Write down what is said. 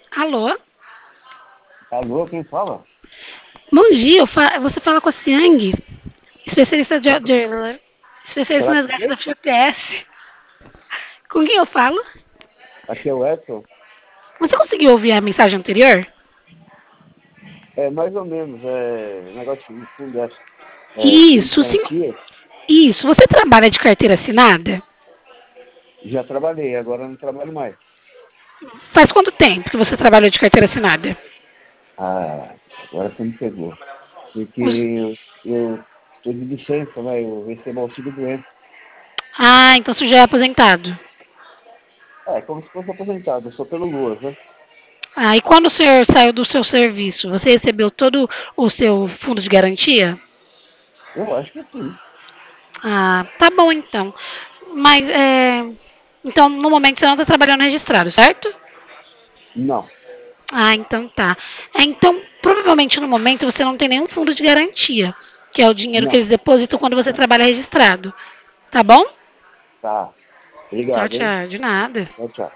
Alô? Alô, quem fala? Bom dia, você fala com a Ciang, especialista especialista Será nas que gastos quem? da FGTS. Com quem eu falo? Aqui é o Edson. Você conseguiu ouvir a mensagem anterior? É mais ou menos, negócio de fundo, fundo de Isso, sim. garantia. Isso. Você trabalha de carteira assinada? Já trabalhei, agora não trabalho mais. Faz quanto tempo que você trabalha de carteira assinada? Ah, agora você me pegou. Porque Os- eu tô de licença, né? Eu recebo auxílio doença. Ah, então você já é aposentado. É, como se fosse aposentado, eu sou pelo LUAS, né? Ah, e quando o senhor saiu do seu serviço, você recebeu todo o seu fundo de garantia? Eu acho que sim. Ah, tá bom então. Mas, então, no momento você não está trabalhando registrado, certo? Não, Ah, então tá. Então, provavelmente no momento você não tem nenhum fundo de garantia, que é o dinheiro que não. eles depositam quando você trabalha registrado. Tá bom? Tá. Tchau, Obrigado, hein? tchau. De nada. Tchau, tchau.